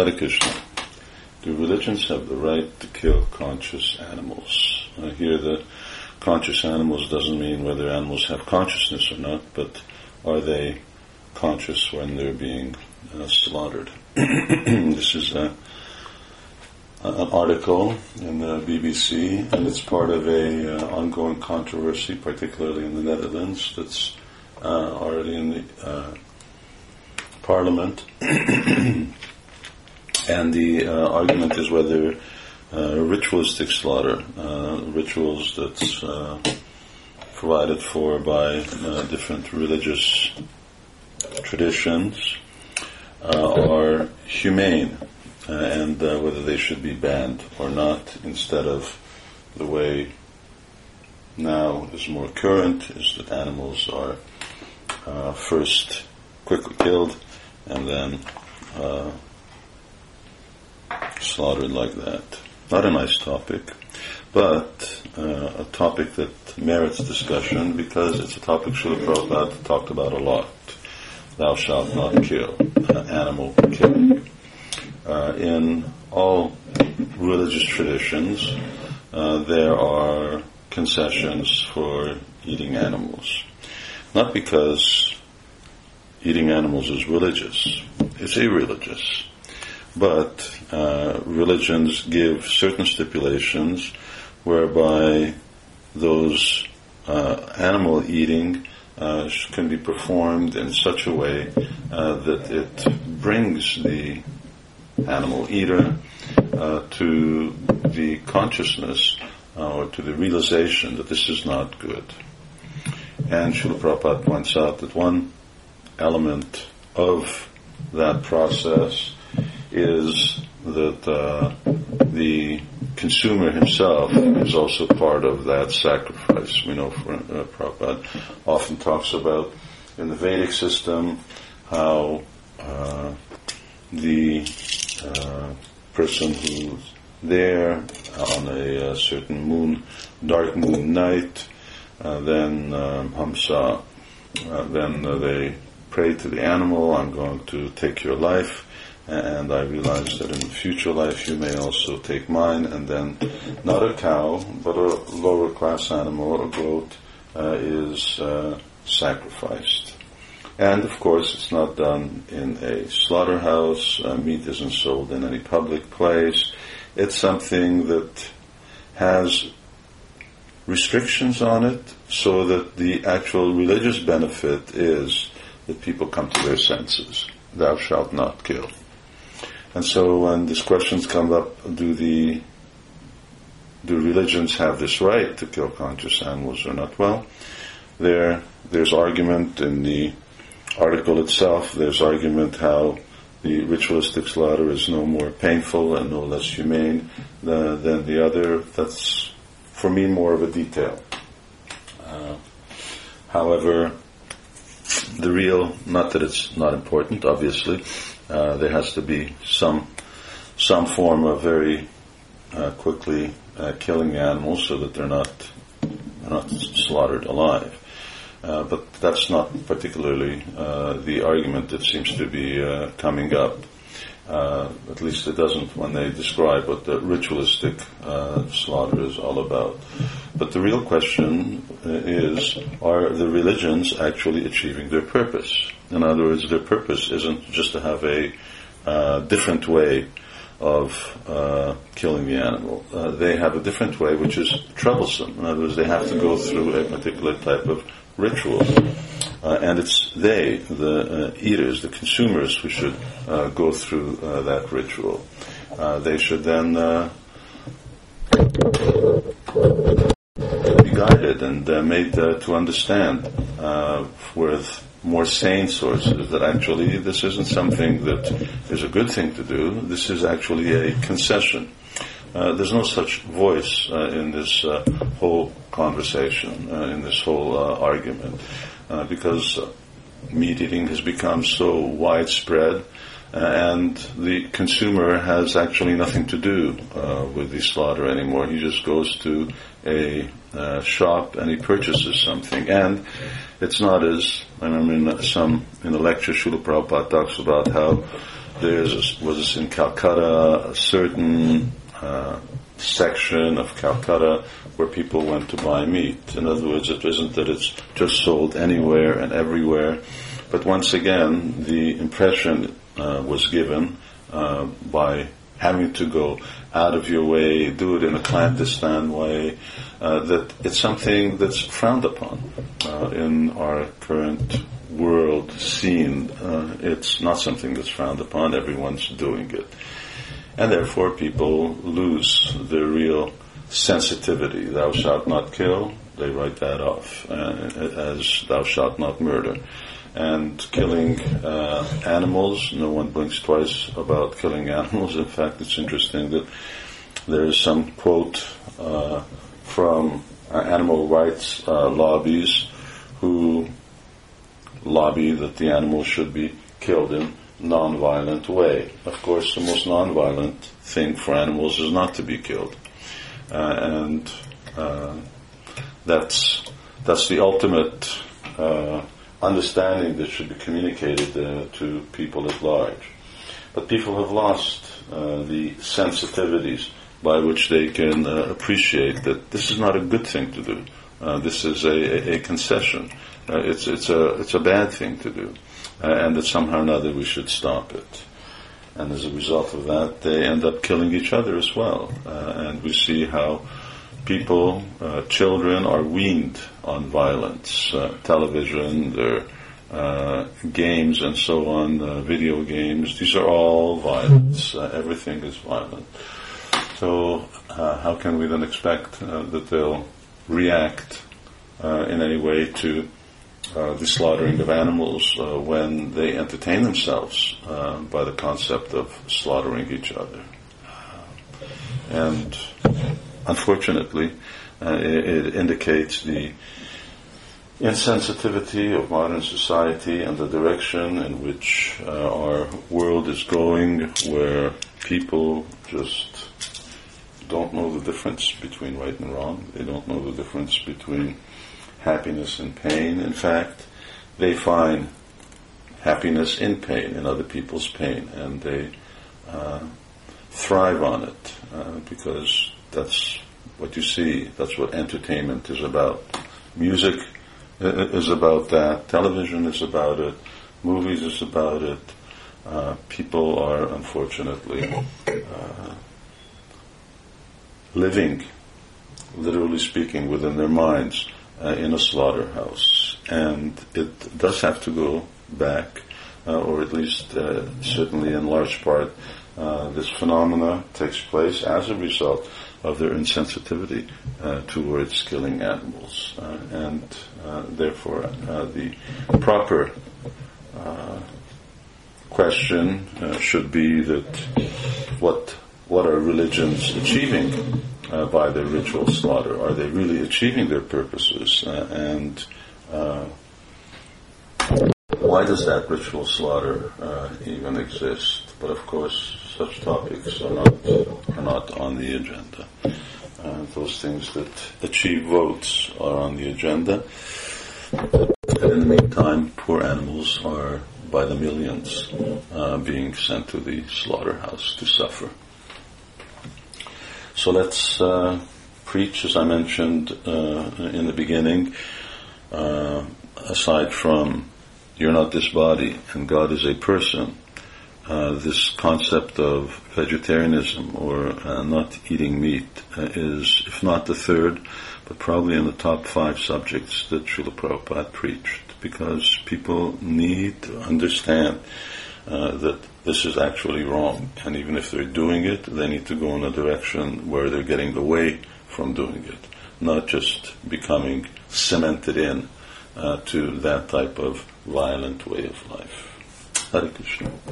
Hare Krishna. Do religions have the right to kill conscious animals? Here the conscious animals doesn't mean whether animals have consciousness or not, but are they conscious when they're being slaughtered? This is an article in the BBC, and it's part of a ongoing controversy, particularly in the Netherlands, that's already in the Parliament. And the argument is whether ritualistic slaughter, rituals that's provided for by different religious traditions, are humane, and whether they should be banned or not, instead of the way now is more current, is that animals are first quickly killed and then slaughtered like that. Not a nice topic, but a topic that merits discussion because it's a topic Srila Prabhupada talked about a lot. Thou shalt not kill, animal killing. In all religious traditions, there are concessions for eating animals. Not because eating animals is religious, it's irreligious. But religions give certain stipulations whereby those animal eating can be performed in such a way that it brings the animal eater to the consciousness or to the realization that this is not good. And Srila Prabhupada points out that one element of that process is that the consumer himself is also part of that sacrifice. We know Prabhupada often talks about in the Vedic system how the person who's there on a certain dark moon night, then Hamsa, then they pray to the animal, I'm going to take your life, and I realize that in the future life you may also take mine, and then not a cow, but a lower class animal, a goat, is sacrificed. And of course it's not done in a slaughterhouse, meat isn't sold in any public place. It's something that has restrictions on it so that the actual religious benefit is that people come to their senses. Thou shalt not kill. And so when these questions come up, do religions have this right to kill conscious animals or not? Well, there's argument in the article itself. There's argument how the ritualistic slaughter is no more painful and no less humane than the other. That's, for me, more of a detail. However, the real, not that it's not important, obviously, there has to be some form of very quickly killing the animals so that they're not slaughtered alive. But that's not particularly the argument that seems to be coming up. At least it doesn't when they describe what the ritualistic slaughter is all about. But the real question is, are the religions actually achieving their purpose? In other words, their purpose isn't just to have a different way of killing the animal. They have a different way which is troublesome. In other words, they have to go through a particular type of ritual. And it's they, the eaters, the consumers, who should go through that ritual. They should then be guided and made to understand with more sane sources that actually this isn't something that is a good thing to do. This is actually a concession. There's no such voice in this whole conversation, in this whole argument, because meat eating has become so widespread, and the consumer has actually nothing to do with the slaughter anymore. He just goes to a shop and he purchases something, and it's not as, in a lecture Srila Prabhupada talks about how was in Calcutta, a certain section of Calcutta where people went to buy meat. In other words, it isn't that it's just sold anywhere and everywhere, but once again, the impression was given by having to go out of your way, do it in a clandestine way, that it's something that's frowned upon in our current world scene. It's not something that's frowned upon. Everyone's doing it. And therefore people lose their real sensitivity. Thou shalt not kill, they write that off as thou shalt not murder. And killing animals, no one blinks twice about killing animals. In fact, it's interesting that there is some quote from animal rights lobbies who lobby that the animal should be killed in non-violent way. Of course, the most non-violent thing for animals is not to be killed, and that's the ultimate understanding that should be communicated to people at large. But people have lost the sensitivities by which they can appreciate that this is not a good thing to do. This is a concession. It's a bad thing to do, and that somehow or another we should stop it. And as a result of that, they end up killing each other as well. And we see how people, children, are weaned on violence. Television, their games and so on, video games, these are all violence. Everything is violent. So how can we then expect that they'll react in any way to the slaughtering of animals when they entertain themselves by the concept of slaughtering each other? And unfortunately, it indicates the insensitivity of modern society and the direction in which our world is going, where people just don't know the difference between right and wrong. They don't know the difference between happiness and pain. In fact, they find happiness in pain, in other people's pain, and they thrive on it because that's what you see. That's what entertainment is about. Music is about that. Television is about it. Movies is about it. People are, unfortunately, living, literally speaking, within their minds in a slaughterhouse. And it does have to go back, or at least certainly in large part, this phenomena takes place as a result of their insensitivity towards killing animals. And therefore the proper question should be that what are religions achieving by their ritual slaughter? Are they really achieving their purposes? And why does that ritual slaughter even exist? But of course, such topics are not on the agenda. Those things that achieve votes are on the agenda. And in the meantime, poor animals are by the millions being sent to the slaughterhouse to suffer. So let's preach, as I mentioned in the beginning, aside from you're not this body and God is a person, this concept of vegetarianism or not eating meat is, if not the third, but probably in the top 5 subjects that Srila Prabhupada preached, because people need to understand that this is actually wrong, and even if they're doing it, they need to go in a direction where they're getting away from doing it, not just becoming cemented in to that type of violent way of life. Hare Krishna.